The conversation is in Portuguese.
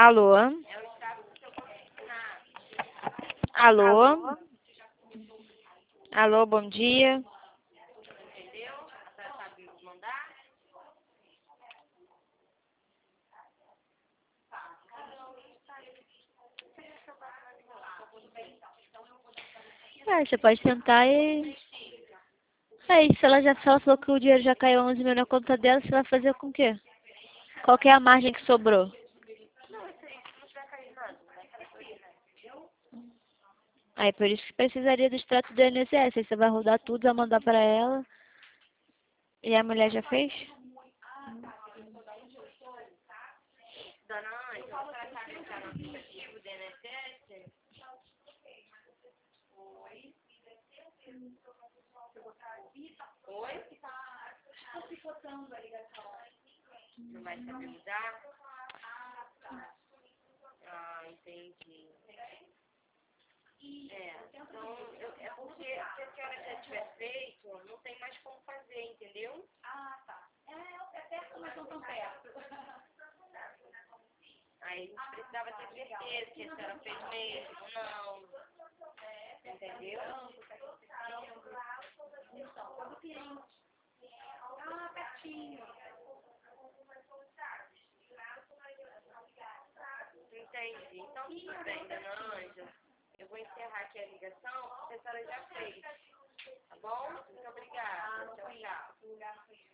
Alô? Alô? Alô, bom dia. Você pode tentar e... se ela falou que o dinheiro já caiu 11 mil na conta dela, você vai fazer com o quê? Qual que é a margem que sobrou? Aí por isso que precisaria do extrato do INSS. Aí você vai rodar tudo, vai mandar pra ela. E a mulher já fez? Dona Ângela, a senhora sabe entrar no aplicativo do INSS? Oi? Não vai saber mudar? Ah, entendi. Então, é porque se a senhora já tiver feito, não tem mais como fazer, entendeu? É perto, mas não tão perto. Aí a gente precisava ter certeza que a senhora fez mesmo, não. Entendeu? Pertinho. Entendi. Então, tudo bem, dona Ângela. Eu vou encerrar aqui a ligação, porque a senhora já fez. Tá bom? Muito obrigada. Tchau, tchau.